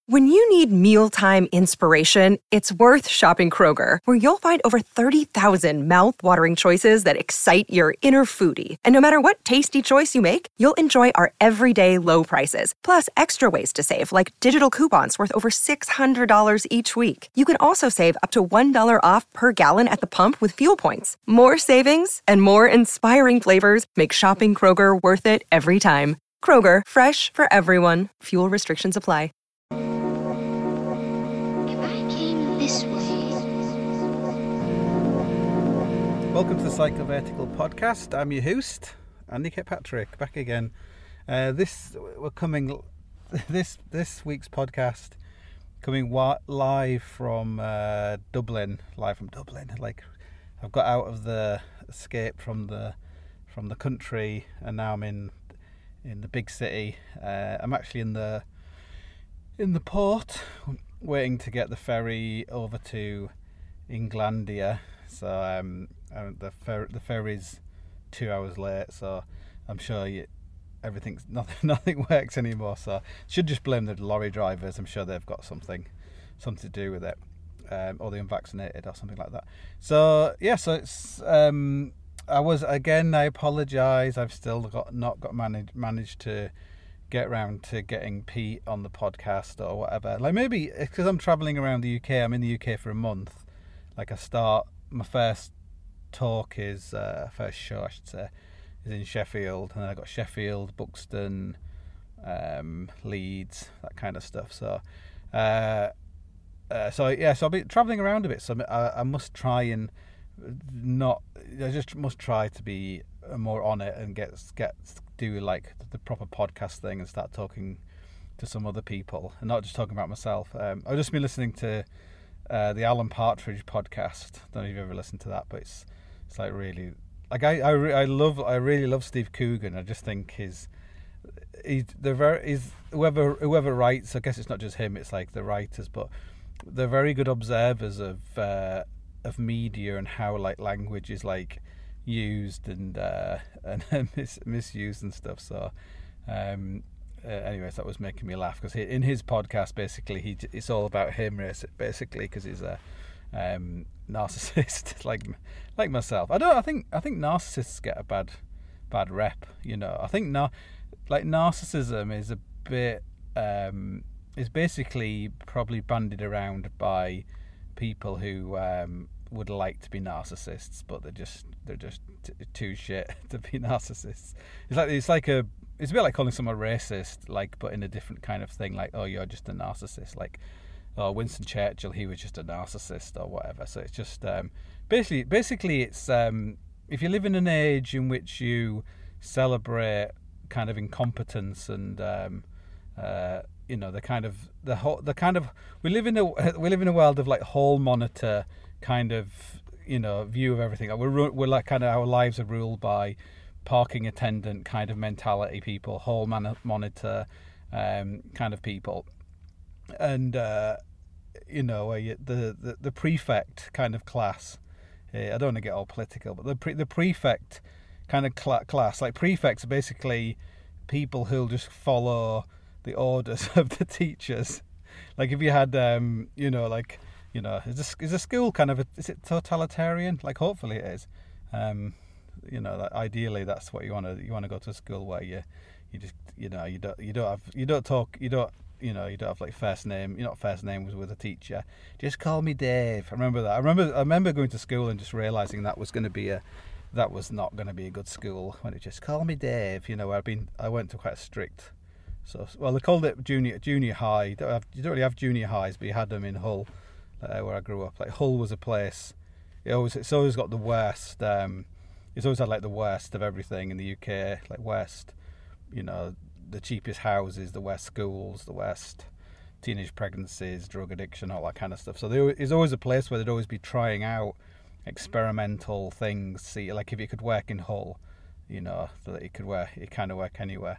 When you need mealtime inspiration, it's worth shopping Kroger, where you'll find over 30,000 mouth-watering choices that excite your inner foodie. And no matter what tasty choice you make, you'll enjoy our everyday low prices, plus extra ways to save, like digital coupons worth over $600 each week. You can also save up to $1 off per gallon at the pump with fuel points. More savings and more inspiring flavors make shopping Kroger worth it every time. Kroger, fresh for everyone. Fuel restrictions apply. Welcome to the Psychovertical Podcast. I'm your host, Andy Kirkpatrick, back again. This week's podcast coming live from Dublin. Like, I've got out of the escape from the country, and now I'm in the big city. I'm actually in the port, waiting to get the ferry over to Englandia. So the ferry's 2 hours late, so I'm sure nothing works anymore. So should just blame the lorry drivers. I'm sure they've got something to do with it, or the unvaccinated or something like that. So yeah, so it's I apologise. I've still not managed to get around to getting Pete on the podcast or whatever. Like, maybe because I'm travelling around the UK. I'm in the UK for a month. Like, my first talk is first show, I should say, is in Sheffield, and I got Sheffield, Buxton, Leeds, that kind of stuff. So I'll be travelling around a bit. So I must try and must try to be more on it and do like the proper podcast thing and start talking to some other people and not just talking about myself. I've just been listening to the Alan Partridge podcast. Don't know if you've ever listened to that, but it's like really, like I really love Steve Coogan. I just think whoever writes. I guess it's not just him. It's like the writers, but they're very good observers of media and how like language is like used and misused and stuff. So anyways, that was making me laugh because in his podcast, basically, it's all about him, basically, because he's a narcissist, like myself. I think narcissists get a bad rep. You know, I think narcissism is a bit is basically probably bandied around by people who would like to be narcissists, but they're just too shit to be narcissists. It's a bit like calling someone racist, like, but in a different kind of thing, like, oh, you're just a narcissist, like, oh, Winston Churchill, he was just a narcissist or whatever. So it's just basically it's if you live in an age in which you celebrate kind of incompetence and we live in a world of like hall monitor kind of, view of everything. We're like, kind of, our lives are ruled by parking attendant kind of mentality people, hall monitor kind of people, and the prefect kind of class. I don't want to get all political, but the prefect kind of class, like, prefects are basically people who'll just follow the orders of the teachers. Like, if you had is a school kind of is it totalitarian? Like, hopefully it is. That ideally that's what you want to go to a school where you don't have like first name. You're not first name with a teacher. Just call me Dave. I remember that. I remember going to school and just realizing that was not going to be a good school when it just call me Dave. I went to quite a strict. So, well, they called it junior high. You don't really have junior highs, but you had them in Hull, where I grew up. Like, Hull was a place. It's always got the worst. It's always had like the worst of everything in the UK. Like, worst, the cheapest houses, the worst schools, the worst teenage pregnancies, drug addiction, all that kind of stuff. So it's always a place where they'd always be trying out experimental things. See, like, if you could work in Hull, that you kind of work anywhere.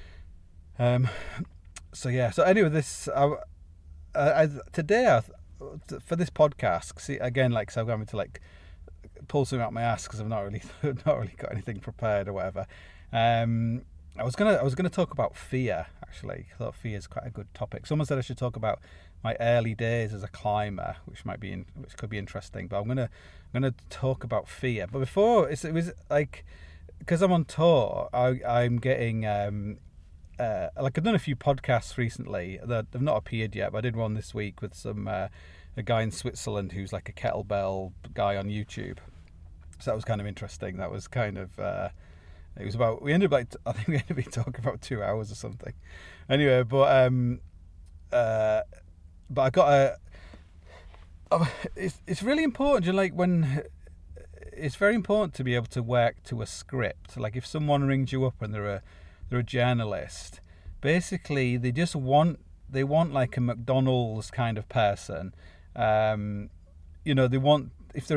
So anyway, this today for this podcast, see, again, like, so I'm going to like pull something out my ass because I've not really got anything prepared or whatever. I was gonna talk about fear, actually. I thought fear is quite a good topic. Someone said I should talk about my early days as a climber, which could be interesting. But I'm gonna talk about fear. But before, it was like, because I'm on tour, I'm getting like I've done a few podcasts recently that have not appeared yet, but I did one this week with some a guy in Switzerland who's like a kettlebell guy on YouTube. So that was kind of interesting. That was kind of it was about, I think we ended up talking about 2 hours or something. Anyway, but I got it's really important, you know, like when it's very important to be able to work to a script. Like if someone rings you up and they're a journalist, basically they want like a McDonald's kind of person. You know, they want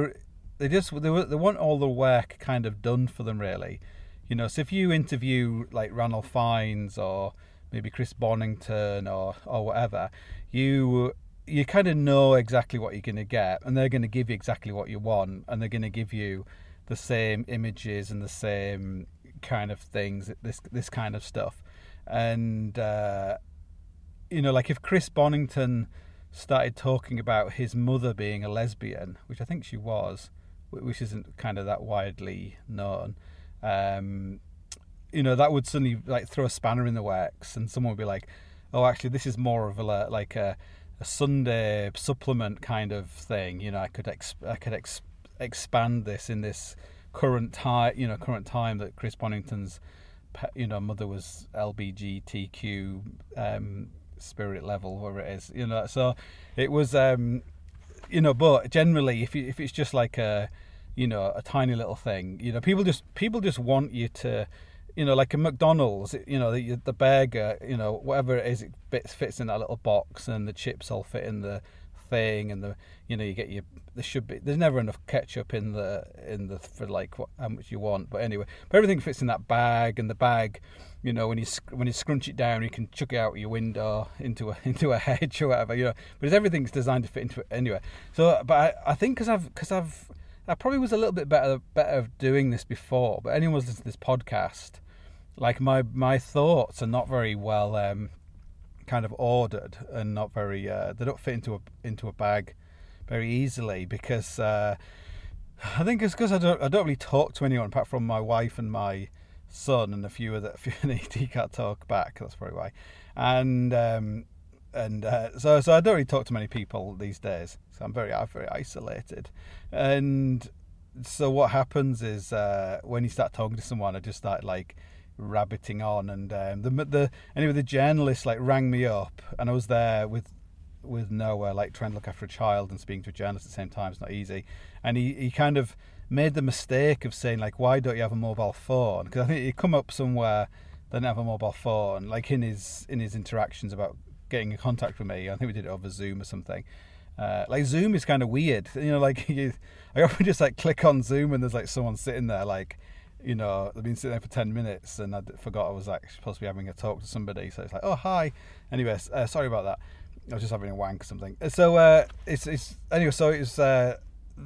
all the work kind of done for them, really. You know, so if you interview like Ranulph Fiennes or maybe Chris Bonington or whatever, you kind of know exactly what you're going to get, and they're going to give you exactly what you want, and they're going to give you the same images and the same kind of things, this kind of stuff. And you know, like if Chris Bonington started talking about his mother being a lesbian, which I think she was, which isn't kind of that widely known, you know, that would suddenly like throw a spanner in the works, and someone would be like, oh, actually this is more of a Sunday supplement kind of thing. You know, I could expand this in this current time that Chris Bonington's mother was LBGTQ spirit level, whatever it is, you know. So it was you know, but generally if it's just like a tiny little thing, you know, people just want you to, you know, like a McDonald's, you know, the burger, you know, whatever it is, it fits in that little box, and the chips all fit in the thing, and you get there's never enough ketchup in the for like how much you want, but anyway, but everything fits in that bag, and the bag, you know, when you scrunch it down, you can chuck it out your window into a hedge or whatever, you know, but everything's designed to fit into it anyway. So, but I think because I probably was a little bit better doing this before, but anyone who's listening to this podcast, like my thoughts are not very well kind of ordered, and not very they don't fit into a bag very easily, because I think it's because I don't really talk to anyone apart from my wife and my son, and a few he can't talk back. That's probably why. And so I don't really talk to many people these days. So I'm very isolated. And so what happens is when you start talking to someone, I just start like rabbiting on, and the journalist like rang me up, and I was there with Noah, like trying to look after a child and speaking to a journalist at the same time. It's not easy, and he kind of made the mistake of saying like, why don't you have a mobile phone? Because I think he'd come up somewhere they didn't have a mobile phone, like in his interactions about getting in contact with me. I think we did it over Zoom or something. Like Zoom is kind of weird, you know, like I often just like click on Zoom and there's like someone sitting there, like, you know, they've been sitting there for 10 minutes and I forgot I was like supposed to be having a talk to somebody, so it's like, oh hi, anyway, sorry about that, I was just having a wank or something. So it's anyway, so it was it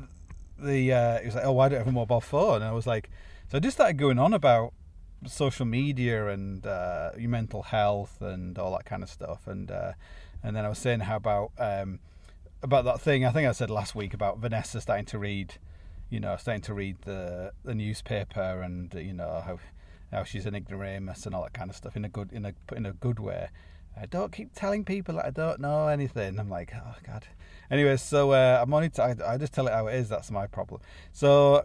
was like, oh, why don't I have a mobile phone? And I was like, so I just started going on about social media and your mental health and all that kind of stuff, and then I was saying how about that thing I think I said last week about Vanessa starting to read the newspaper, and you know how she's an ignoramus and all that kind of stuff in a good way. I don't keep telling people that I don't know anything. I'm like, oh god. Anyway, so I just tell it how it is. That's my problem. So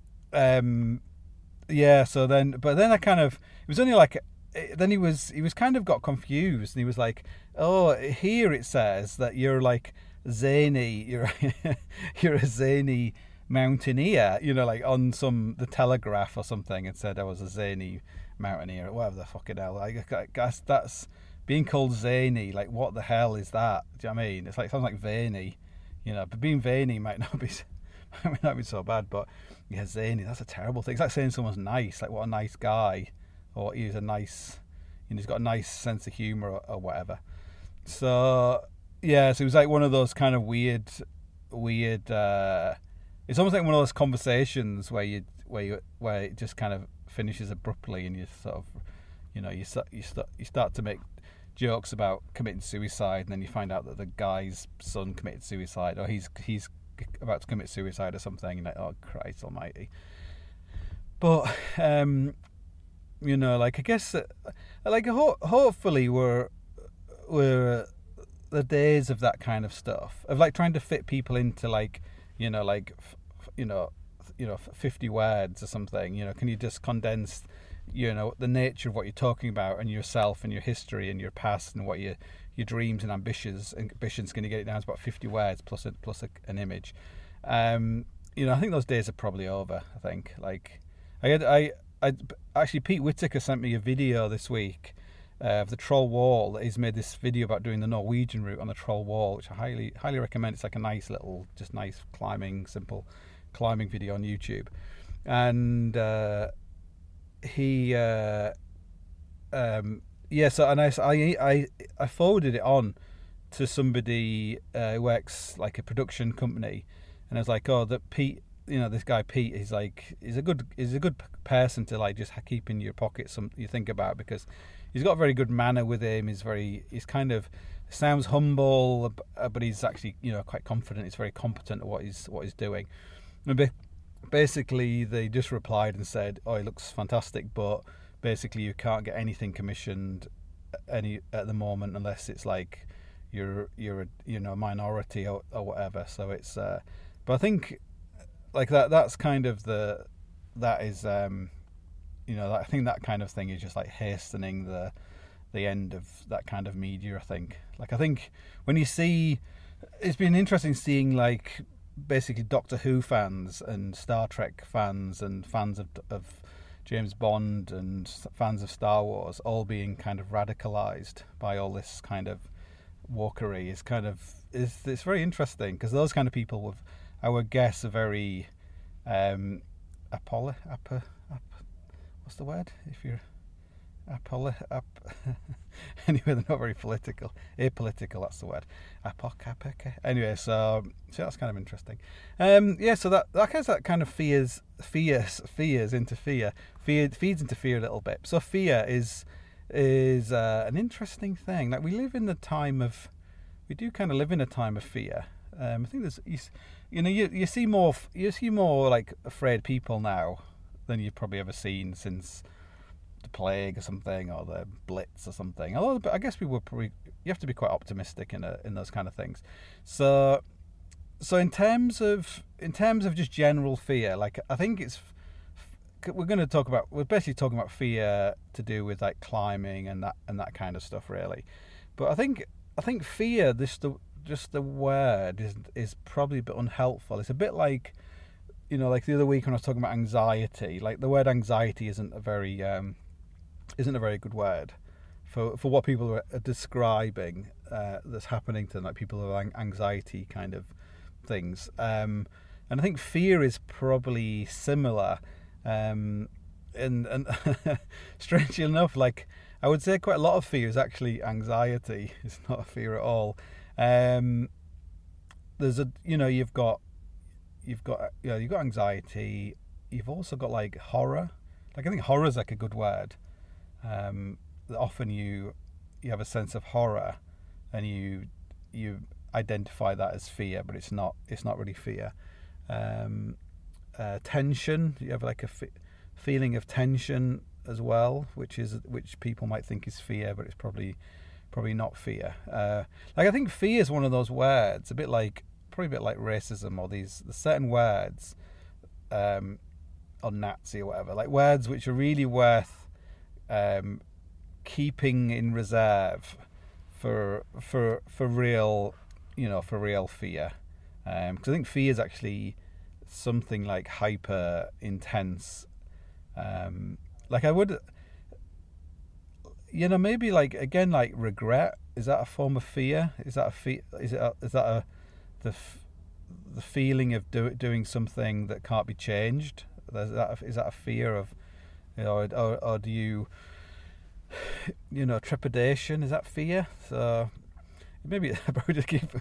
yeah. So then I kind of, it was only like, then he was kind of got confused, and he was like, oh, here it says that you're like zany, you're a zany mountaineer, you know, like on the Telegraph or something, it said I was a zany mountaineer or whatever the fucking hell. I guess that's being called zany. Like, what the hell is that? Do you know what I mean? It's like, sounds like veiny, you know, but being veiny might not be so bad, but yeah, zany, that's a terrible thing. It's like saying someone's nice, like what a nice guy, or he's a nice, you know, he's got a nice sense of humour or whatever. So yeah, so it was like one of those kind of weird it's almost like one of those conversations where it just kind of finishes abruptly, and you sort of, you know, you start to make jokes about committing suicide, and then you find out that the guy's son committed suicide, or he's about to commit suicide or something, and like, oh Christ Almighty. But you know, like I guess, like hopefully we're the days of that kind of stuff, of like trying to fit people into like, you know, like 50 words or something. You know, can you just condense, you know, the nature of what you're talking about and yourself and your history and your past and what your dreams and ambitions, can you get it down to about 50 words plus an image? You know, I think those days are probably over. I think, like, I actually, Pete Whitaker sent me a video this week of the Troll Wall. He's made this video about doing the Norwegian route on the Troll Wall, which I highly recommend. It's like a nice little, just nice simple climbing video on YouTube. And I forwarded it on to somebody who works like a production company, and I was like, oh, that Pete, you know, this guy Pete, he's a good person to like just keep in your pocket, some you think about, because he's got a very good manner with him. He's kind of sounds humble, but he's actually, you know, quite confident. He's very competent at what he's doing. And basically, they just replied and said, oh, he looks fantastic, but basically you can't get anything commissioned at the moment unless it's like you're a minority or whatever. So it's but I think like that's kind of I think that kind of thing is just like hastening the end of that kind of media. I think when you see, it's been interesting seeing like basically Doctor Who fans and Star Trek fans and fans of James Bond and fans of Star Wars all being kind of radicalized by all this kind of wokery. It's very interesting, because those kind of people, with I would guess, are very what's the word? If you're anyway, they're not very political. Apolitical, that's the word. Anyway, so that's kind of interesting. So that kind of feeds into fear. Fear feeds into fear a little bit. So fear is an interesting thing. Like we do kind of live in a time of fear. I think you see more like afraid people now than you've probably ever seen since the plague or something, or the Blitz or something. Although I guess you have to be quite optimistic in those kind of things. So in terms of just general fear, like I think we're basically talking about fear to do with like climbing and that kind of stuff, really. But I think fear, just the word is probably a bit unhelpful. It's a bit like, you know, like the other week when I was talking about anxiety. Like the word anxiety isn't a very good word for what people are describing that's happening to them, like people with anxiety kind of things. And I think fear is probably similar. And strangely enough, like I would say quite a lot of fear is actually anxiety. It's not a fear at all. You've got anxiety. You've also got like horror. Like I think horror is like a good word. Often you have a sense of horror, and you identify that as fear, but it's not really fear. Tension. You have like a feeling of tension as well, which people might think is fear, but it's probably not fear. Like I think fear is one of those words, probably a bit like racism, or the certain words, or Nazi or whatever, like words which are really worth keeping in reserve for real, for real fear. Because I think fear is actually something like hyper intense. Like I would, maybe like again, like regret. Is that a form of fear? Is that the feeling of doing something that can't be changed? Is that a fear of, or do you, trepidation? Is that fear? So maybe I probably just keep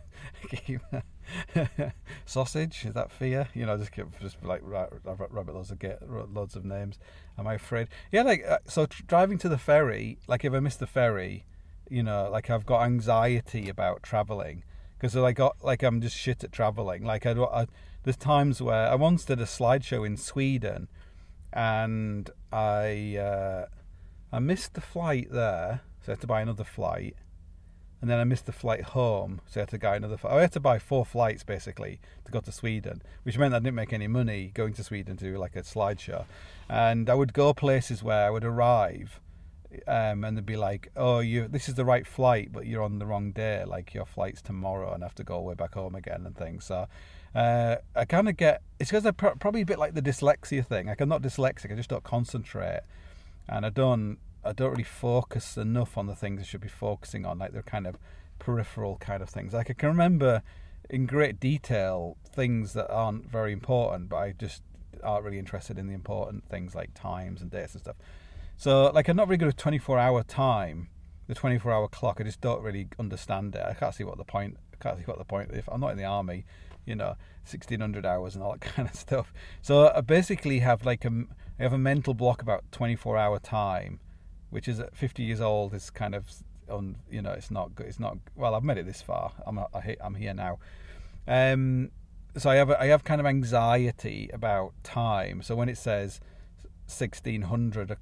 sausage. Is that fear? Just like rabbit loads of names. Am I afraid? Yeah, like so driving to the ferry. Like if I miss the ferry, like I've got anxiety about traveling because I'm just shit at traveling. Like there's times where I once did a slideshow in Sweden, and I missed the flight there, so I had to buy another flight. And then I missed the flight home, so I had to buy another flight. I had to buy 4 flights, basically, to go to Sweden, which meant I didn't make any money going to Sweden to do, like, a slideshow. And I would go places where I would arrive, and they'd be like, oh, this is the right flight, but you're on the wrong day. Like, your flight's tomorrow, and I have to go all the way back home again and things. So I kind of get... It's because I'm probably a bit like the dyslexia thing. Like, I'm not dyslexic, I just don't concentrate. And I don't really focus enough on the things I should be focusing on, like they're kind of peripheral kind of things. Like I can remember in great detail things that aren't very important, but I just aren't really interested in the important things like times and dates and stuff. So like I'm not very good with 24-hour time, the 24-hour clock. I just don't really understand it. I can't see what the point. If I'm not in the army, 1600 hours and all that kind of stuff. So I basically have I have a mental block about 24-hour time, which is at 50 years old is kind of it's not good. It's not, well, I've made it this far. I'm here now. So I have kind of anxiety about time. So when it says 1600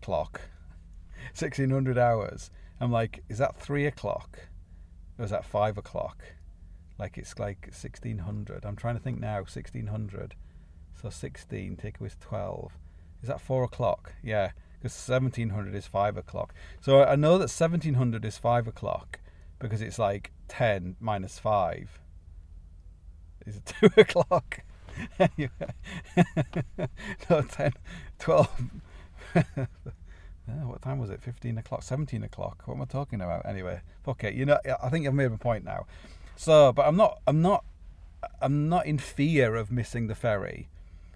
hours, I'm like, is that 3 o'clock or is that 5 o'clock? Like it's like 1600. I'm trying to think now. 1600. So 16 take away 12. Is that 4 o'clock? Yeah. Because 1700 is 5 o'clock. So I know that 1700 is 5 o'clock because it's like 10 minus 5. Is it 2 o'clock? No, 10, 12. What time was it? 15 o'clock? 17 o'clock? What am I talking about? Anyway, okay, I think I've made my point now. So, but I'm not in fear of missing the ferry.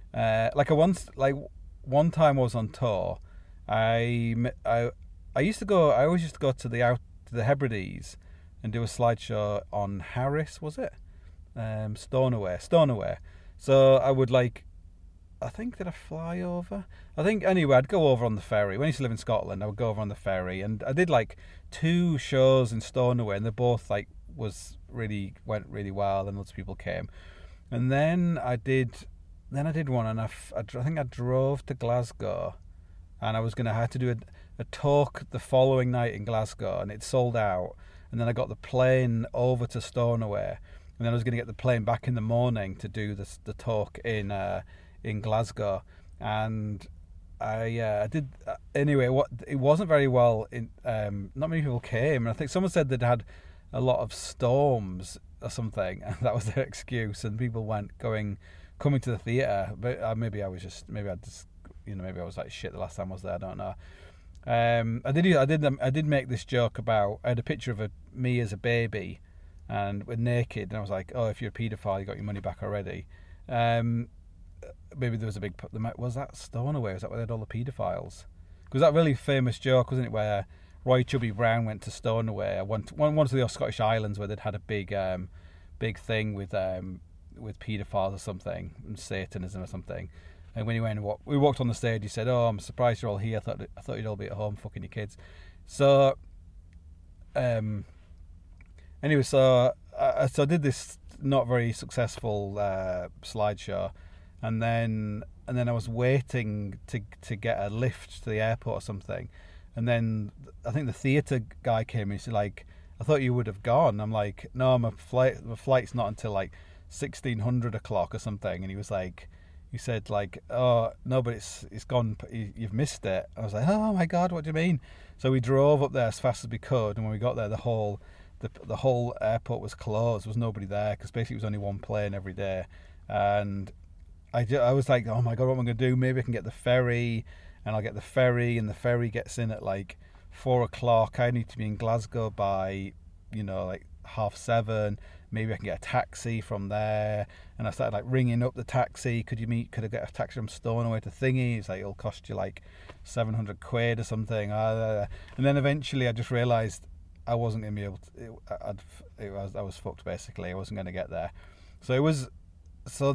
One time I was on tour. I always used to go to the Hebrides and do a slideshow on Harris, was it? Stornoway. So I would I think, did I fly over? I think, anyway, I'd go over on the ferry. When I used to live in Scotland, I would go over on the ferry, and I did 2 shows in Stornoway, and they both went really well, and lots of people came. And then I did one, and I think I drove to Glasgow. And I had to do a talk the following night in Glasgow, and it sold out. And then I got the plane over to Stornoway, and then I was going to get the plane back in the morning to do the talk in Glasgow. And I did anyway. It wasn't very well. Not many people came, and I think someone said they'd had a lot of storms or something, and that was their excuse. And people coming to the theatre, but maybe I was like shit the last time I was there. I don't know. I did make this joke about. I had a picture of me as a baby, and we're naked, and I was like, "Oh, if you're a paedophile, you got your money back already." Maybe there was a big. Was that Stornoway? Was that where they had all the paedophiles? Because that really famous joke, wasn't it, where Roy Chubby Brown went to Stornoway, one of the Scottish islands where they'd had a big thing with paedophiles or something, and Satanism or something. And when we walked on the stage, he said, "Oh, I'm surprised you're all here. I thought you'd all be at home fucking your kids." So, anyway, so I did this not very successful slideshow, and then I was waiting to get a lift to the airport or something, and then I think the theatre guy came and he said, "I thought you would have gone." I'm like, "No, my flight's not until 1600 o'clock or something," and he was like. He said "Oh no, but it's gone. You've missed it." I was like, "Oh my god, what do you mean?" So we drove up there as fast as we could, and when we got there, the whole airport was closed. There was nobody there because basically it was only one plane every day. And I was like, "Oh my god, what am I going to do? Maybe I can get the ferry, and I'll get the ferry, and the ferry gets in at 4 o'clock. I need to be in Glasgow by 7:30. Maybe I can get a taxi from there." And I started ringing up the taxi. Could I get a taxi from Stornoway to Thingy? It's it'll cost you 700 quid or something. And then eventually I just realised I wasn't going to be able to. I was fucked basically. I wasn't going to get there. So it was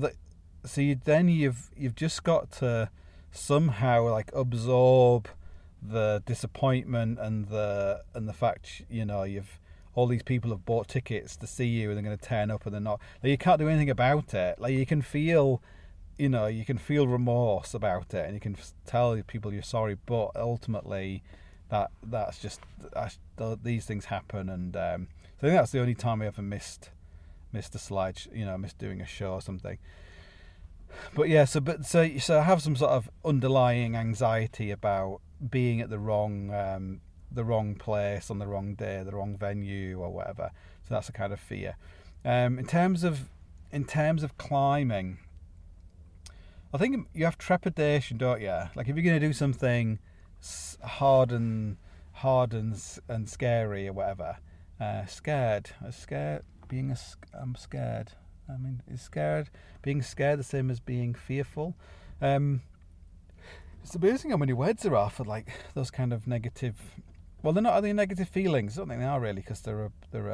you've just got to somehow absorb the disappointment and the fact, you know, you've all these people have bought tickets to see you and they're going to turn up and they're not. Like, you can't do anything about it. Like, you can feel, you know, you can feel remorse about it and you can tell people you're sorry, but ultimately these things happen. And so I think that's the only time I ever missed a slide, you know, missed doing a show or something. But yeah, so I have some sort of underlying anxiety about being at the wrong place on the wrong day, the wrong venue or whatever. So that's a kind of fear. In terms of climbing, I think you have trepidation, don't you? Like, if you're going to do something hard and scary or whatever, I'm scared. I mean, is being scared the same as being fearful? It's amazing how many words there are for like those kind of negative. Well, they're not really negative feelings. I don't think they are really, because they're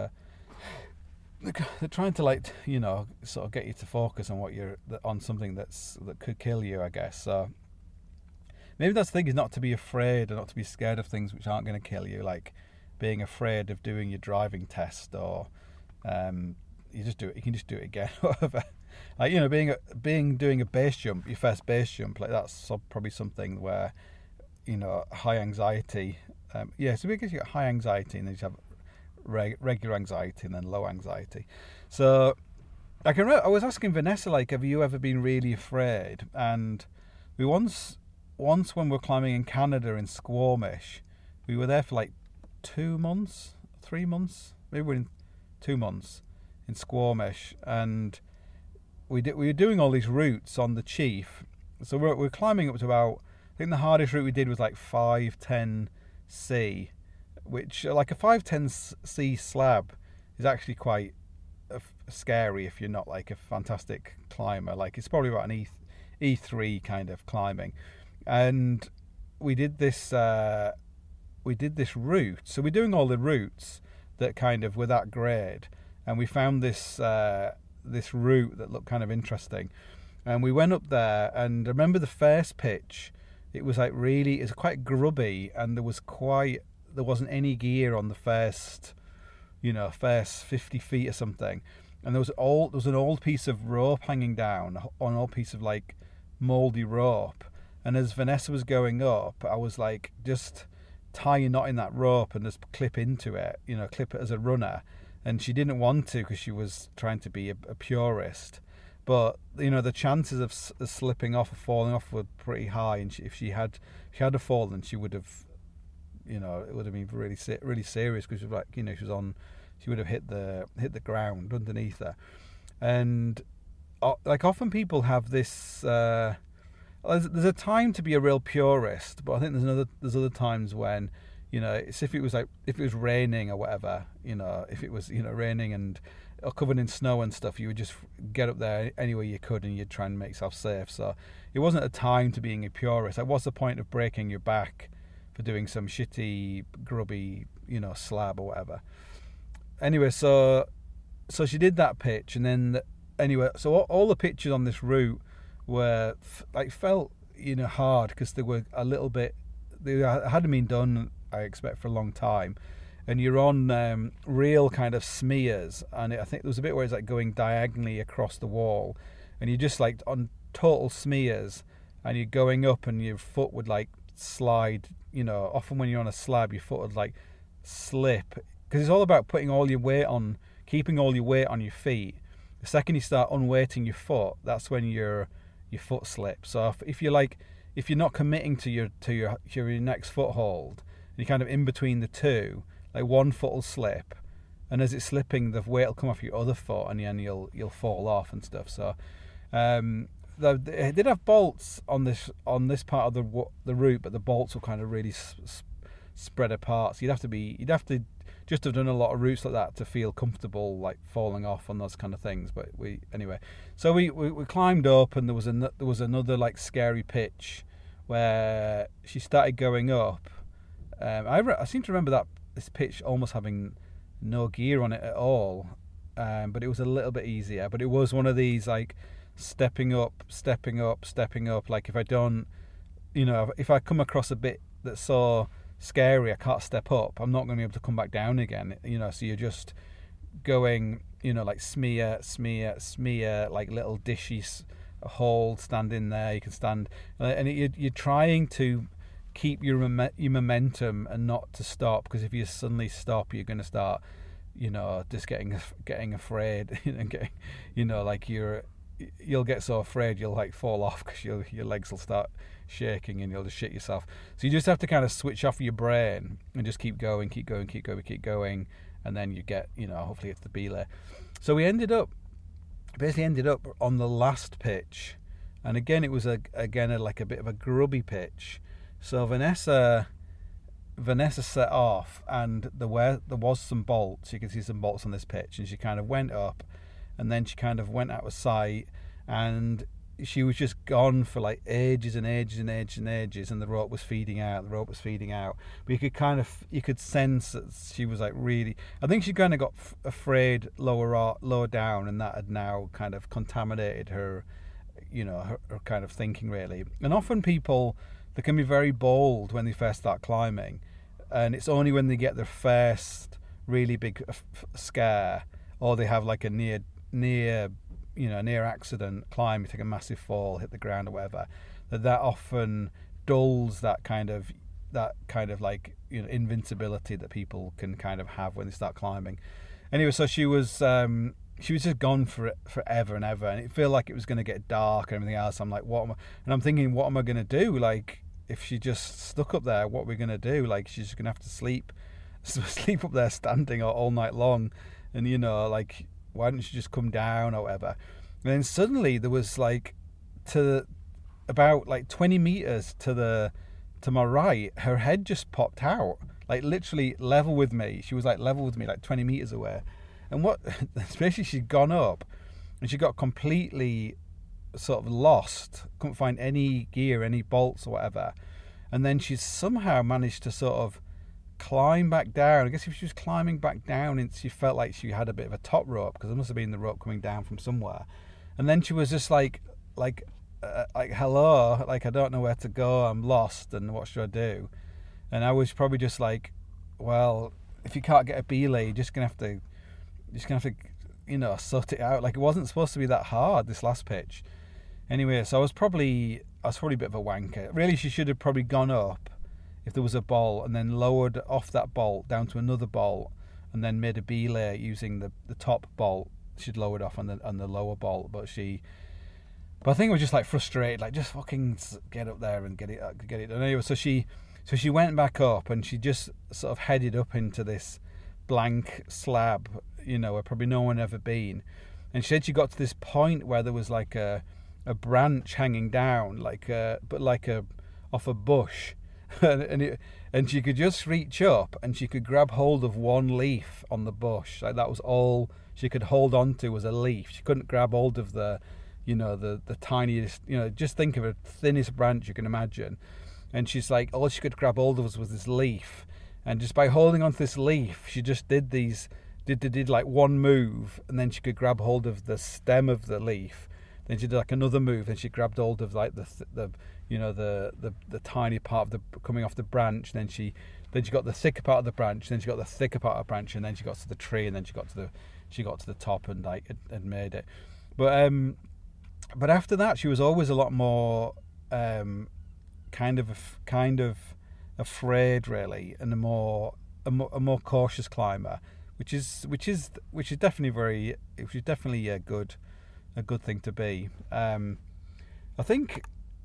trying to, like, you know, sort of get you to focus on something that could kill you, I guess. So maybe that's the thing, is not to be afraid or not to be scared of things which aren't going to kill you, like being afraid of doing your driving test, or you just do it. You can just do it again, whatever. Like, you know, doing a base jump, your first base jump, like that's probably something where, you know, high anxiety. So because you got high anxiety and then you have regular anxiety and then low anxiety. So I was asking Vanessa, like, have you ever been really afraid? And we once when we were climbing in Canada in Squamish, we were there for like 3 months, maybe we're in 2 months in Squamish, and we were doing all these routes on the Chief. So we're climbing up to about, I think the hardest route we did was like 510C, which, like, a 510C slab is actually quite scary if you're not like a fantastic climber. Like, it's probably about an E3 kind of climbing. And we did this route. So we're doing all the routes that kind of were that grade, and we found this route that looked kind of interesting. And we went up there, and I remember the first pitch, it was like really, it's quite grubby, and there wasn't any gear on the first 50 feet or something. And there was an old piece of rope hanging down, an old piece of like mouldy rope. And as Vanessa was going up, I was like, just tie a knot in that rope and just clip into it, you know, clip it as a runner. And she didn't want to, because she was trying to be a purist. But, you know, the chances of slipping off or falling off were pretty high. And if she had fallen, she would have, you know, it would have been really serious, because, like, you know, she would have hit the ground underneath her. And like, often people have this. There's a time to be a real purist, but I think there's other times when, you know, it's if it was raining or whatever, you know, if it was, you know, raining and covered in snow and stuff, you would just get up there any way you could and you'd try and make yourself safe. So it wasn't a time to being a purist. Like, what's the point of breaking your back for doing some shitty, grubby, you know, slab or whatever? Anyway, so she did that pitch, and then so all the pitches on this route were felt, you know, hard, because they were a little bit, they hadn't been done, I expect, for a long time, and you're on real kind of smears, and I think there was a bit where it's like going diagonally across the wall, and you're just like on total smears, and you're going up and your foot would like slide, you know, often when you're on a slab your foot would like slip, because it's all about putting all your weight on, keeping all your weight on your feet. The second you start unweighting your foot, that's when your foot slips. So if you're not committing to your next foothold, and you're kind of in between the two, like, one foot will slip, and as it's slipping, the weight will come off your other foot, and then you'll fall off and stuff. So they did have bolts on this part of the route, but the bolts were kind of really spread apart. So you'd have to just have done a lot of routes like that to feel comfortable, like falling off on those kind of things. But so we climbed up, and there was another like scary pitch where she started going up. I seem to remember this pitch almost having no gear on it at all, but it was a little bit easier. But it was one of these like stepping up. Like, if I don't, you know, if I come across a bit that's so scary, I can't step up, I'm not going to be able to come back down again. So you're just going, like smear, like little dishy hold, stand in there. You can stand, and you're trying to keep your momentum and not to stop, because if you suddenly stop, you're going to start, just getting afraid, and getting, like you'll get so afraid you'll like fall off, because your legs will start shaking and you'll just shit yourself. So you just have to kind of switch off your brain and just keep going, and then you get, hopefully it's the belay. So we ended up on the last pitch, and again it was like a bit of a grubby pitch. So Vanessa set off, and there was some bolts. You can see some bolts on this pitch, and she kind of went up, and then she kind of went out of sight, and she was just gone for like ages and ages and ages and ages, and the rope was feeding out. But you could sense that she was like really, I think she kind of got afraid lower down, and that had now kind of contaminated her, her kind of thinking, really. And often people, they can be very bold when they first start climbing, and it's only when they get their first really big scare, or they have like a near accident climb, you take a massive fall, hit the ground or whatever, that often dulls that kind of like, invincibility that people can kind of have when they start climbing. Anyway, so she was just gone for forever and ever, and it felt like it was going to get dark and everything else. I'm like, I'm thinking, what am I going to do? Like, if she just stuck up there, what are we going to do? Like, she's just going to have to sleep up there standing all night long, and like, why didn't she just come down or whatever? And then suddenly there was like, to about like 20 meters to my right, her head just popped out, like literally level with me. She was like level with me, like 20 meters away. And especially she'd gone up, and she got completely sort of lost, couldn't find any gear, any bolts or whatever. And then she somehow managed to sort of climb back down. I guess if she was climbing back down, and she felt like she had a bit of a top rope, because there must have been the rope coming down from somewhere. And then she was just like hello, like, I don't know where to go, I'm lost, and what should I do? And I was probably just like, well, if you can't get a belay, you're just gonna have to sort it out. Like, it wasn't supposed to be that hard, this last pitch. Anyway, so I was probably a bit of a wanker. Really, she should have probably gone up if there was a bolt, and then lowered off that bolt down to another bolt, and then made a belay using the top bolt. She'd lowered off on the lower bolt, but I think it was just like frustrated, like, just fucking get up there and get it done. Anyway, so she went back up, and she just sort of headed up into this blank slab, where probably no one had ever been. And she said she got to this point where there was like a branch hanging down, off a bush, and she could just reach up, and she could grab hold of one leaf on the bush. Like, that was all she could hold on to, was a leaf. She couldn't grab hold of the tiniest, just think of the thinnest branch you can imagine. And she's like, all she could grab hold of was this leaf. And just by holding onto this leaf, she just did like one move, and then she could grab hold of the stem of the leaf. Then she did like another move, and she grabbed hold of like the tiny part of the coming off the branch. Then she got the thicker part of the branch. Then she got the thicker part of the branch, and then she got to the tree, and then she got to the top, and like had made it. But after that, she was always a lot more kind of afraid, really, and a more cautious climber, which is definitely a good thing to be. I think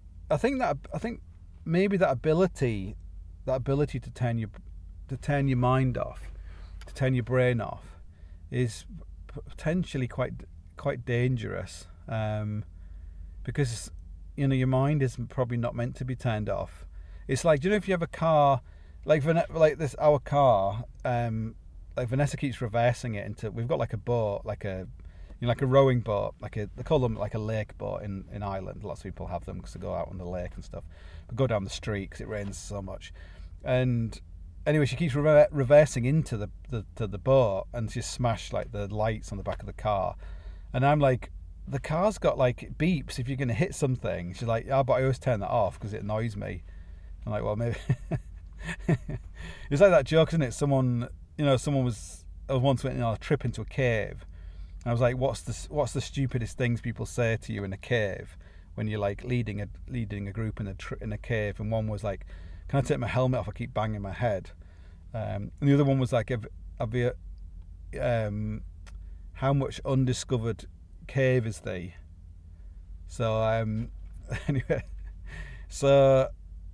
maybe that ability to turn your mind off, to turn your brain off, is potentially quite dangerous, because your mind is probably not meant to be turned off. It's like, if you have a car like our car, like Vanessa keeps reversing it into, we've got like a boat, like a rowing boat, they call them like a lake boat in Ireland. Lots of people have them because they go out on the lake and stuff, but go down the street because it rains so much. And anyway, she keeps reversing into the boat, and she's smashed like the lights on the back of the car. And I'm like, the car's got like beeps if you're going to hit something. She's like, but I always turn that off because it annoys me. I'm like, well, It's like that joke, isn't it? Someone was. I once went on a trip into a cave. And I was like, what's the stupidest things people say to you in a cave when you're like leading a group in a cave? And one was like, can I take my helmet off? I keep banging my head. And the other one was like, how much undiscovered cave is thee? So anyway, so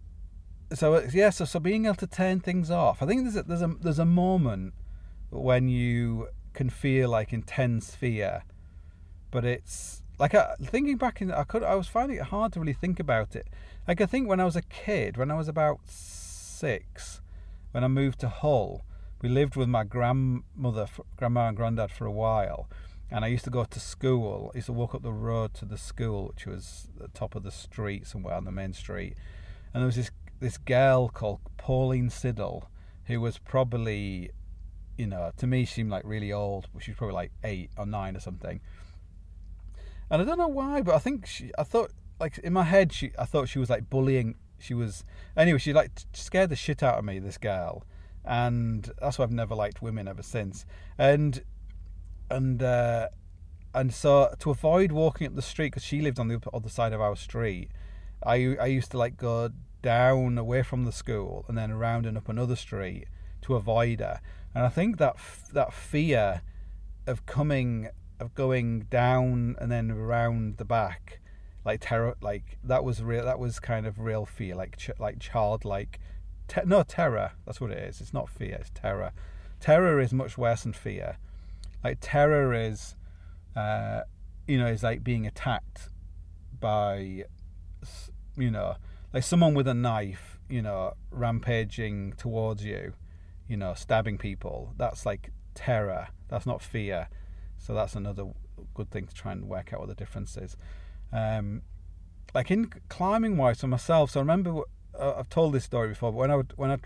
being able to turn things off. I think there's a moment when you can feel like intense fear, but it's like thinking back I was finding it hard to really think about it. Like I think when I was a kid, when I was about 6, when I moved to Hull, we lived with my grandma and granddad for a while, and I used to go to school. I used to walk up the road to the school, which was at the top of the street somewhere on the main street, and there was this girl called Pauline Siddle, who was probably, to me she seemed like really old, but she was probably like 8 or 9 or something. And I don't know why, but I thought like in my head I thought she was like bullying. She like scared the shit out of me, this girl, and that's why I've never liked women ever since. And so to avoid walking up the street, because she lived on the other side of our street, I used to like go down away from the school and then around and up another street to avoid her. And I think that fear of going down and then around the back, like terror, like that was real. That was kind of real fear, like childlike. No, terror. That's what it is. It's not fear. It's terror. Terror is much worse than fear. Like terror is, is like being attacked by, like someone with a knife, rampaging towards you, stabbing people. That's like terror. That's not fear. So that's another good thing to try and work out what the difference is. Like in climbing wise for myself, so I remember I've told this story before, but when I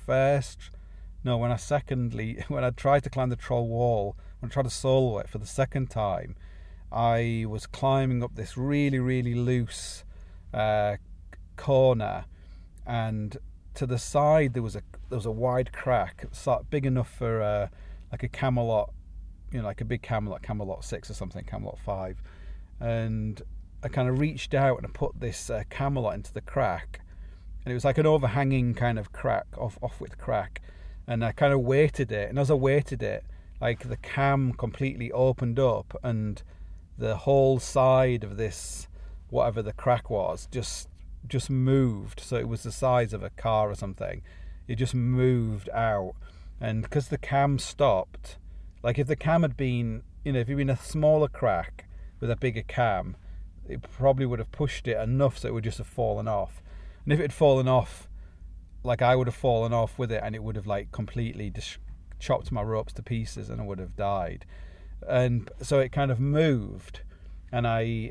tried to climb the Troll Wall, when I tried to solo it for the second time, I was climbing up this really, really loose corner, and to the side there was a wide crack, big enough for like a Camelot, like a big Camelot 6 or something, Camelot 5, and I kind of reached out and I put this Camelot into the crack, and it was like an overhanging kind of crack, off-width crack, and I kind of weighted it, and as I weighted it, like the cam completely opened up, and the whole side of this, whatever the crack was, just moved. So it was the size of a car or something. It just moved out, and because the cam stopped, like if the cam had been, if it'd been a smaller crack with a bigger cam, it probably would have pushed it enough so it would just have fallen off. And if it had fallen off, like I would have fallen off with it, and it would have like completely chopped my ropes to pieces, and I would have died. And so it kind of moved, and I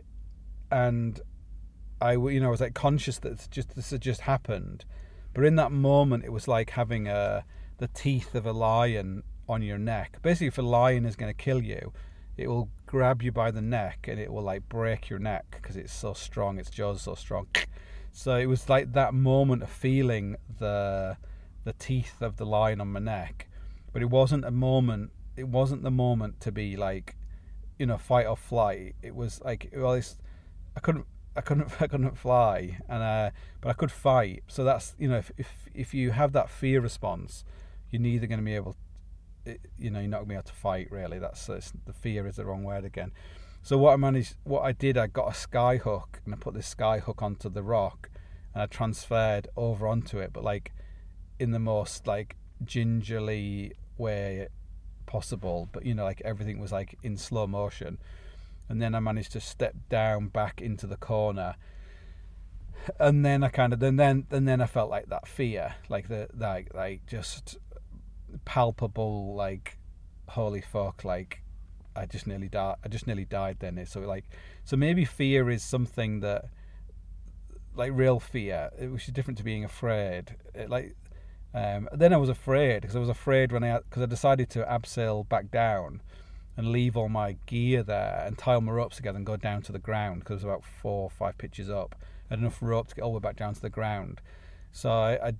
was like conscious that this had just happened. But in that moment, it was like having the teeth of a lion on your neck. Basically, if a lion is going to kill you, it will grab you by the neck and it will like break your neck because it's so strong, its jaws are so strong. So it was like that moment of feeling the teeth of the lion on my neck, but it wasn't the moment to be like, fight or flight. It was like, well, I couldn't fly, and but I could fight. So that's, if you have that fear response, you're neither going to be able, you're not going to be able to fight, really. The fear is the wrong word again. So what I did, I got a sky hook, and I put this sky hook onto the rock, and I transferred over onto it, but like in the most like gingerly way possible, but like everything was like in slow motion. And then I managed to step down back into the corner, and then then I felt like that fear, like like just palpable, like holy fuck, like I just nearly died then. So maybe fear is something that, like real fear, which is different to being afraid. Then I was afraid because I decided to abseil back down and leave all my gear there and tie all my ropes together and go down to the ground, because it was about 4 or 5 pitches up. I had enough rope to get all the way back down to the ground. So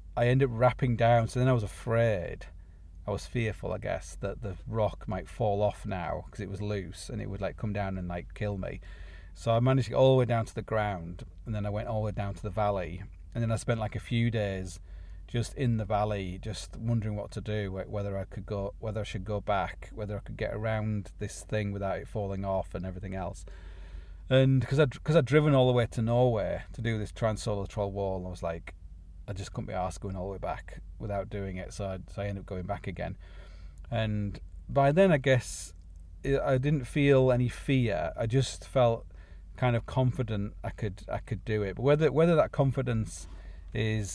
I ended up rapping down. So then I was afraid. I was fearful, I guess, that the rock might fall off now because it was loose and it would like come down and like kill me. So I managed to get all the way down to the ground, and then I went all the way down to the valley, and then I spent like a few days just in the valley, just wondering what to do, whether I should go back, whether I could get around this thing without it falling off and everything else. And because I'd driven all the way to Norway to do this Trans-Solar Troll Wall, I was like, I just couldn't be arsed going all the way back without doing it, so I ended up going back again. And by then, I guess I didn't feel any fear. I just felt kind of confident I could do it. But whether that confidence is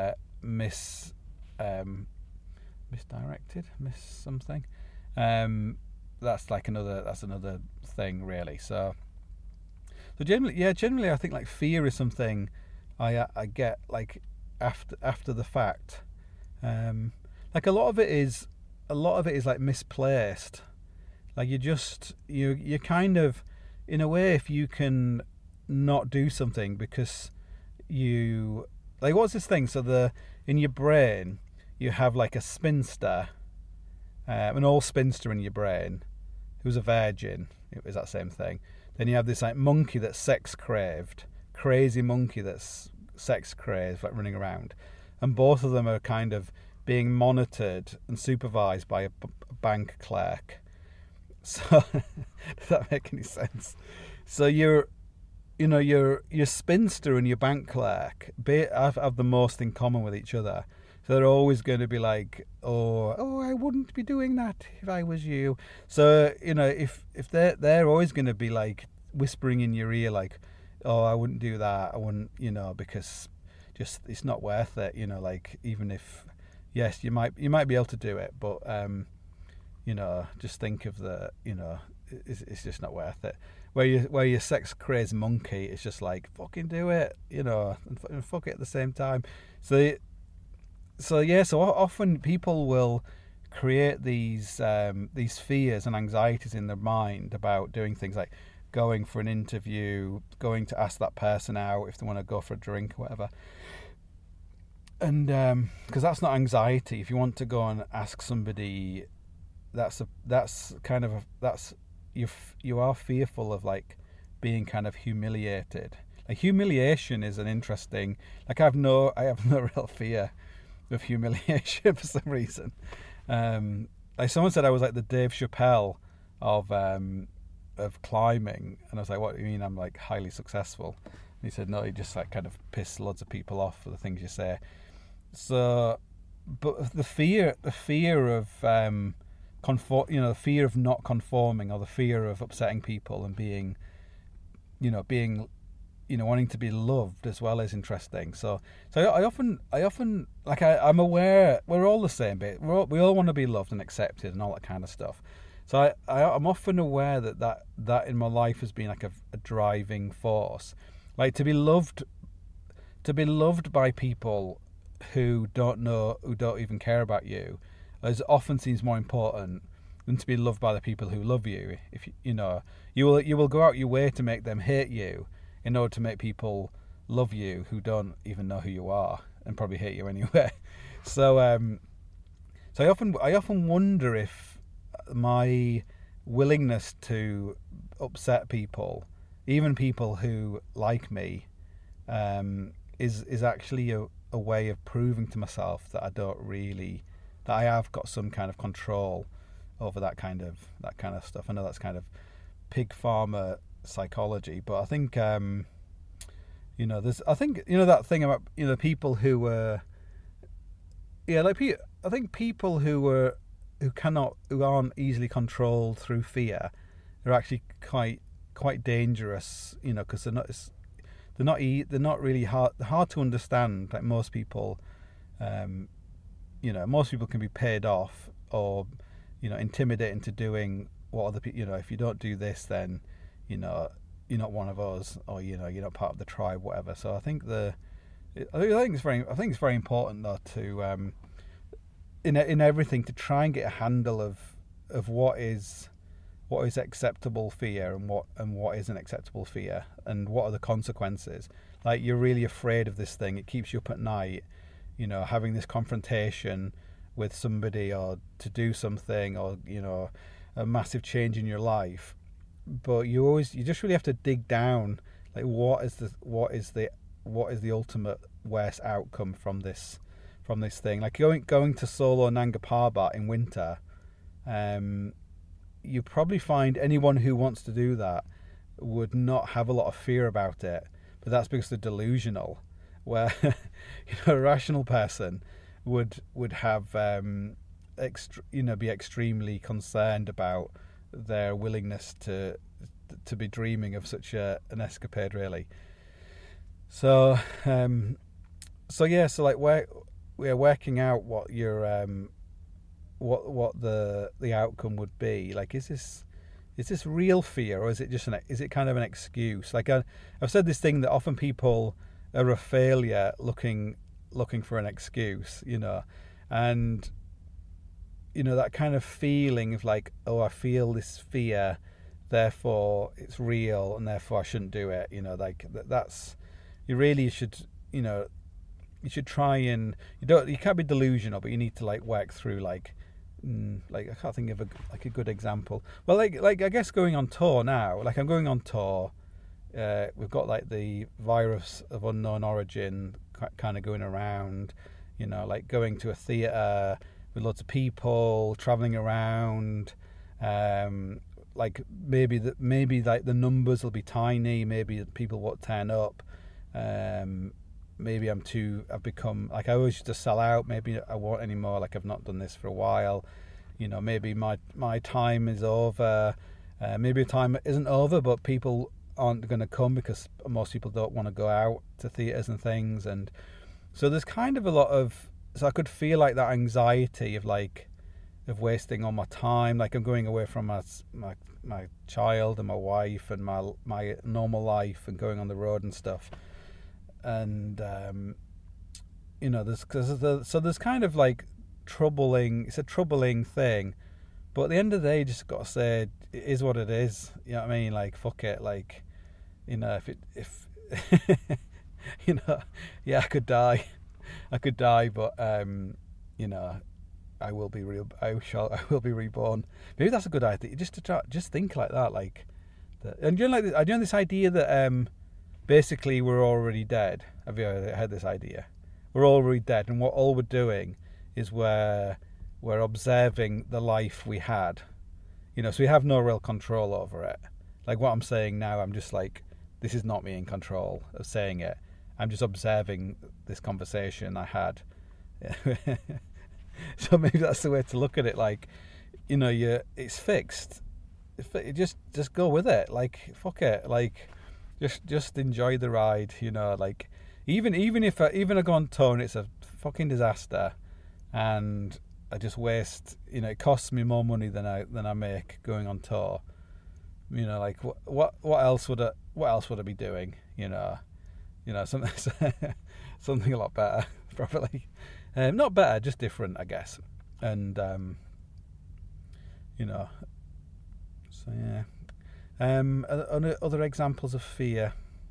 misdirected, miss something, that's another thing really. So generally I think like fear is something I get like after the fact. Like a lot of it is like misplaced. Like you kind of, in a way, if you can not do something because you like, what's this thing? So in your brain you have like a spinster, an old spinster in your brain who's a virgin. It was that same thing. Then you have this like monkey that's sex craved, crazy monkey that's sex crazed, like running around, and both of them are kind of being monitored and supervised by a bank clerk. So does that make any sense? So your spinster and your bank clerk have the most in common with each other. So they're always going to be like, oh, I wouldn't be doing that if I was you. So if they're always going to be like whispering in your ear like, oh, I wouldn't do that. I wouldn't, because just it's not worth it. Like, even if, yes, you might be able to do it, but just think of it's just not worth it. Where your sex crazed monkey is just like, fucking do it, and fuck it at the same time. So often people will create these fears and anxieties in their mind about doing things like going for an interview, going to ask that person out if they want to go for a drink or whatever. And because that's not anxiety. If you want to go and ask somebody, you are fearful of like being kind of humiliated. Like, humiliation is an interesting, like I have no real fear of humiliation for some reason. Like someone said I was like the Dave Chappelle of climbing, and I was like, what do you mean I'm like highly successful? And he said, no, you just like kind of piss loads of people off for the things you say. So, but the fear of the fear of not conforming, or the fear of upsetting people and being wanting to be loved as well is interesting. So I often like I'm aware we're all the same bit. We all want to be loved and accepted and all that kind of stuff. So I'm often aware that in my life has been like a driving force, like to be loved by people who don't even care about you, as often seems more important than to be loved by the people who love you. If you will go out your way to make them hate you in order to make people love you who don't even know who you are and probably hate you anyway. So I often wonder if my willingness to upset people, even people who like me, is actually a way of proving to myself that I have got some kind of control over that kind of stuff. I know that's kind of pig farmer psychology, but I think that thing about people who I think people who aren't easily controlled through fear are actually quite dangerous, because they're not really hard to understand. Like most people, most people can be paid off or intimidated into doing what other people. If you don't do this, then you're not one of us, or you're not part of the tribe, whatever. So I think it's very important though to in everything to try and get a handle of what is acceptable fear and what isn't acceptable fear, and what are the consequences. Like, you're really afraid of this thing, it keeps you up at night, having this confrontation with somebody, or to do something, or a massive change in your life. But you just really have to dig down, like what is the ultimate worst outcome from this thing. Like going to Solo Nanga Parbat in winter, you probably find anyone who wants to do that would not have a lot of fear about it, but that's because they're delusional. Where a rational person would have be extremely concerned about their willingness to be dreaming of such an escapade, really. So like we're working out what your what the outcome would be. Like, is this real fear, or is it just is it kind of an excuse? Like I've said this thing that often people are a failure looking for an excuse, and that kind of feeling of like, oh, I feel this fear, therefore it's real, and therefore I shouldn't do it. Like that's you should you should try and you can't be delusional, but you need to like work through like I can't think of a good example. Well, like I guess going on tour now, like I'm going on tour. We've got like the virus of unknown origin kind of going around, like going to a theatre with lots of people, travelling around. Like maybe like the numbers will be tiny. Maybe people won't turn up. Maybe I've become like, I always used to sell out. Maybe I won't anymore. Like I've not done this for a while. Maybe my time is over. Maybe time isn't over, but people aren't going to come because most people don't want to go out to theatres and things. And so there's kind of a lot of, so I could feel like that anxiety of wasting all my time. Like I'm going away from my child and my wife and my normal life, and going on the road and stuff. And there's kind of like it's a troubling thing, but at the end of the day, you just got to say it is what it is. You know what I mean? Like, fuck it. Like, if yeah, I could die, but I will be real. I will be reborn. Maybe that's a good idea. Just to just think like that, like, and this idea that basically we're already dead. Have you ever heard this idea? We're already dead, and all we're doing is we're observing the life we had. So we have no real control over it. Like what I'm saying now, I'm just like, this is not me in control of saying it. I'm just observing this conversation I had. So maybe that's the way to look at it. Like, it's fixed. Just go with it. Like, fuck it. Like, just enjoy the ride. Like, even if I go on tour and it's a fucking disaster, and I just waste, it costs me more money than I make going on tour. Like what else would I be doing? Something a lot better, probably. Not better, just different, I guess. And so yeah. Other examples of fear.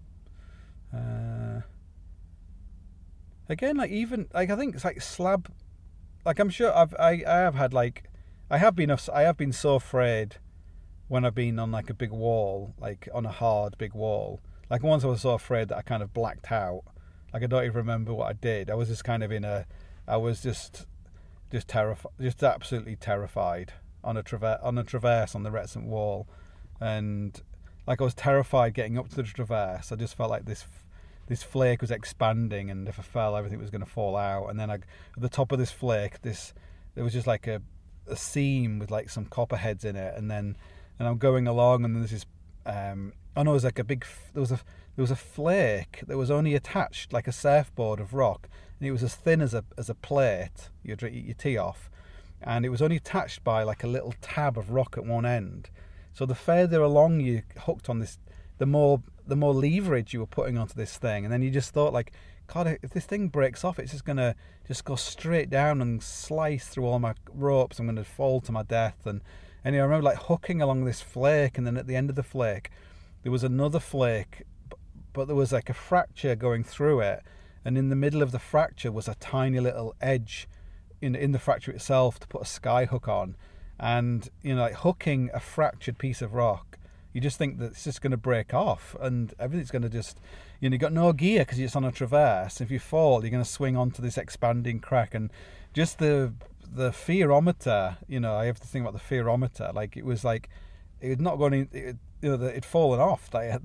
Again, like even like I think it's like slab. Like I'm sure I have had like I have been so afraid when I've been on like a big wall, like on a hard big wall. Like once I was so afraid that I kind of blacked out. Like I don't even remember what I did. I was just kind of I was just terrified, just absolutely terrified on a traverse on the Wrexham wall, and like I was terrified getting up to the traverse. I just felt like this flake was expanding, and if I fell, everything was going to fall out. And then at the top of this flake, there was just like a seam with like some copper heads in it, and I'm going along, and then there's this it was like there was a flake that was only attached like a surfboard of rock, and it was as thin as a plate you'd eat your tea off, and it was only attached by like a little tab of rock at one end. So the further along you hooked on this, the more leverage you were putting onto this thing. And then you just thought like, God, if this thing breaks off, it's just going to just go straight down and slice through all my ropes. I'm going to fall to my death. And I remember like hooking along this flake, and then at the end of the flake, there was another flake, but there was like a fracture going through it. and in the middle of the fracture was a tiny little edge in the fracture itself to put a sky hook on. And, you know, like hooking a fractured piece of rock, you just think that it's just going to break off and everything's going to just, you know, you've got no gear because it's on a traverse. If you fall, you're going to swing onto this expanding crack. And just the fearometer, you know, I have to think about the fearometer. Like, it was not going in, you know, it'd fallen off. Like,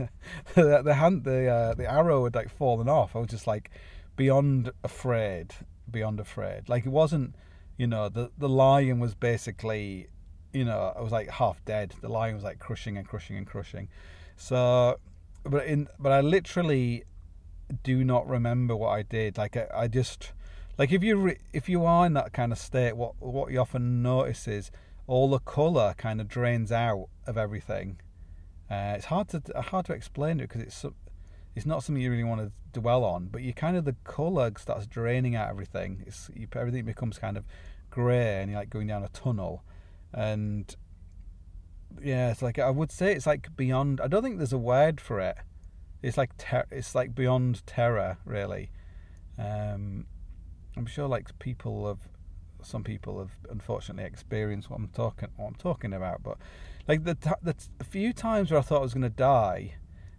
the arrow had like fallen off. I was just like beyond afraid. Like, it wasn't, you know, the lion was basically, you know, I was like half dead. The lion was like crushing. So, but I literally do not remember what I did. Like, I just, like, if you are in that kind of state, what you often notice is all the colour kind of drains out of everything. It's hard to explain it because it's not something you really want to dwell on, but the colour starts draining out everything. Everything becomes kind of grey, and you're like going down a tunnel. And yeah, it's like, I would say it's like beyond. I don't think there's a word for it. It's like it's like beyond terror, really. I'm sure like some people have unfortunately experienced what I'm talking about. But like the few times where I thought I was going to die,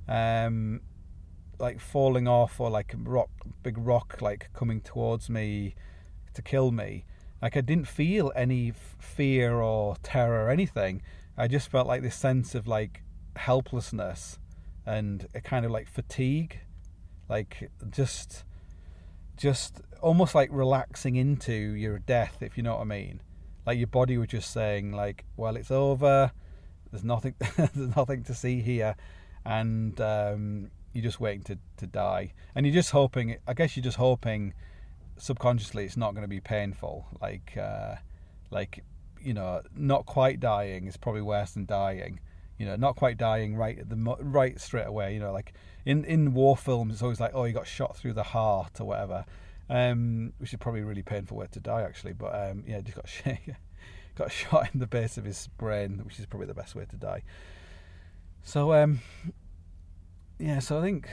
like falling off, or like big rock like coming towards me to kill me, like I didn't feel any fear or terror or anything. I just felt like this sense of like helplessness and a kind of like fatigue, like just almost like relaxing into your death, if you know what I mean. Like, your body was just saying like, well, it's over, there's nothing there's nothing to see here, and you're just waiting to die, and you're just hoping subconsciously it's not going to be painful. Like, you know, not quite dying is probably worse than dying. You know, not quite dying right straight away. You know, like in war films, it's always like, oh, you got shot through the heart or whatever, which is probably a really painful way to die, actually. But yeah, just got shot in the base of his brain, which is probably the best way to die. So yeah, so I think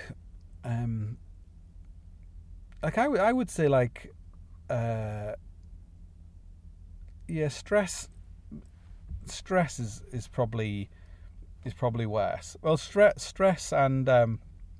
like I would say like yeah, stress is probably worse. Well, stress and what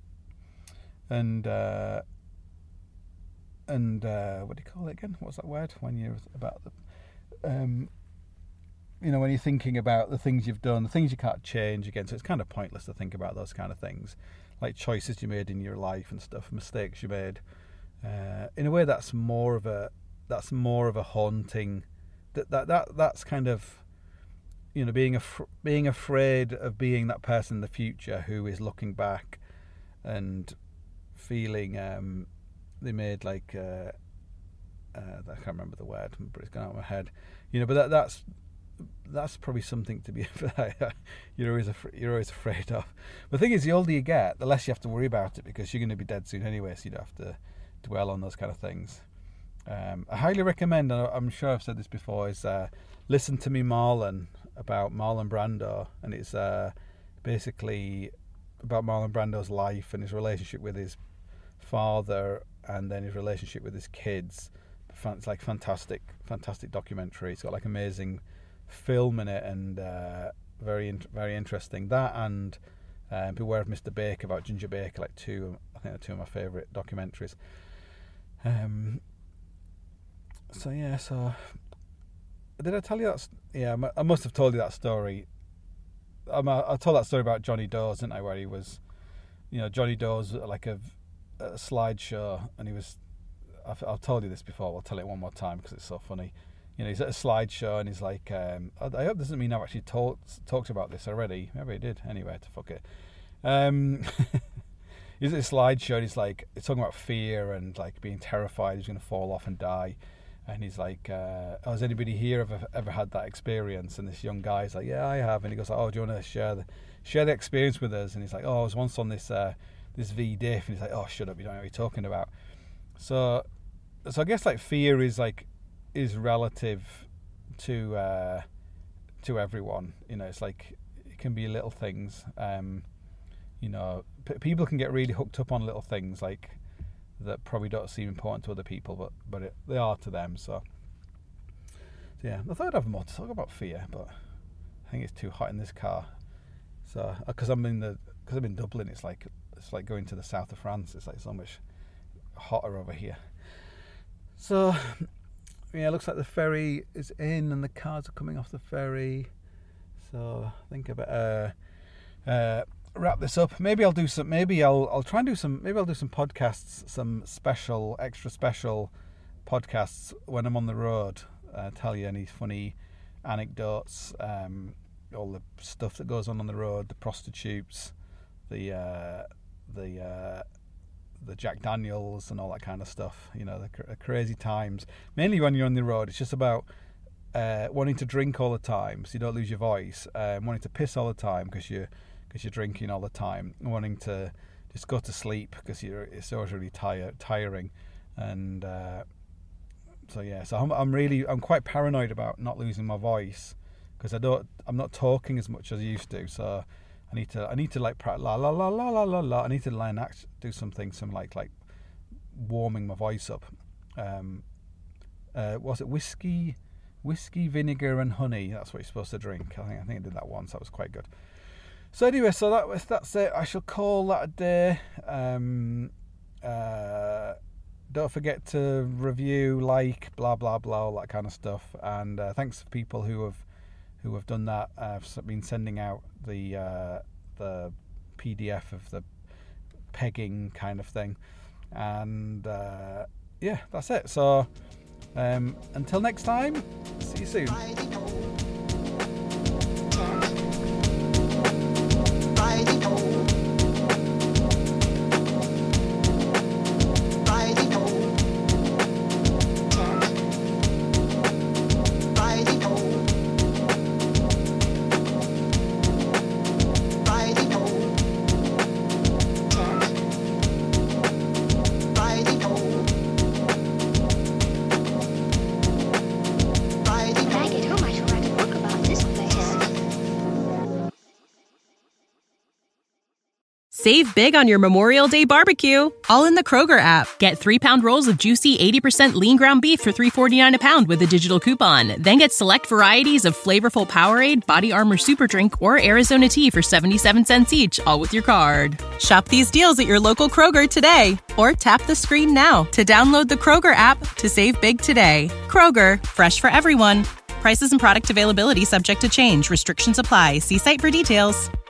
do you call it again? What's that word when you're about the you know, when you're thinking about the things you've done, the things you can't change again. So it's kind of pointless to think about those kind of things, like choices you made in your life and stuff, mistakes you made. In a way, that's more of a haunting. That's kind of, you know, being afraid of being that person in the future who is looking back and feeling they made like I can't remember the word, but it's gone out of my head. You know, but that's probably something to be you're always afraid of. But the thing is, the older you get, the less you have to worry about it, because you're going to be dead soon anyway, so you don't have to dwell on those kind of things. I highly recommend, and I'm sure I've said this before, is Listen to Me, Marlon, about Marlon Brando, and it's basically about Marlon Brando's life and his relationship with his father, and then his relationship with his kids. It's like fantastic documentary. It's got like amazing film in it, and very interesting. That and Beware of Mr. Baker, about Ginger Baker, like two of my favourite documentaries. So yeah, so did I tell you that? Yeah, I must have told you that story. I told that story about Johnny Dawes, didn't I? Where he was, you know, Johnny Dawes like a slideshow, and he was. I've told you this before. I'll tell it one more time because it's so funny. You know, he's at a slideshow and he's like, I hope this doesn't mean I've actually talked about this already. Maybe I did. Anyway, to fuck it. He's at a slideshow and he's like, it's talking about fear and like being terrified he's going to fall off and die. And he's like, has anybody here ever had that experience? And this young guy's like, yeah, I have. And he goes, oh, do you want to share the experience with us? And he's like, oh, I was once on this V-diff. And he's like, oh, shut up, you don't know what you're talking about. So I guess like fear is relative to everyone. You know, it's like it can be little things. You know, people can get really hooked up on little things, like that probably don't seem important to other people, but they are to them. So yeah, I thought I'd have more to talk about fear, but I think it's too hot in this car. So because I'm in Dublin, it's like going to the south of France. It's like so much hotter over here. So yeah, it looks like the ferry is in and the cars are coming off the ferry. So I think I better wrap this up. Maybe I'll do some. Maybe I'll try and do some. Maybe I'll do some podcasts, some extra special podcasts when I'm on the road. Tell you any funny anecdotes, all the stuff that goes on the road, the prostitutes, the Jack Daniels and all that kind of stuff. You know, the crazy times. Mainly when you're on the road, it's just about wanting to drink all the time, so you don't lose your voice. Wanting to piss all the time because you're drinking all the time. Wanting to just go to sleep because it's always really tiring. And so yeah, so I'm quite paranoid about not losing my voice because I'm not talking as much as I used to. So I need to like la la la la la la la. I need to do something, some like warming my voice up. Was it whiskey, vinegar and honey? That's what you're supposed to drink. I think I did that once. That was quite good. So anyway, that's it. I shall call that a day. Don't forget to review, like, blah blah blah, all that kind of stuff. And thanks to people who have done that. I've been sending out the PDF of the pegging kind of thing. And yeah, that's it. So until next time, see you soon. Save big on your Memorial Day barbecue, all in the Kroger app. Get 3-pound rolls of juicy 80% lean ground beef for $3.49 a pound with a digital coupon. Then get select varieties of flavorful Powerade, Body Armor Super Drink, or Arizona tea for 77 cents each, all with your card. Shop these deals at your local Kroger today, or tap the screen now to download the Kroger app to save big today. Kroger, fresh for everyone. Prices and product availability subject to change. Restrictions apply. See site for details.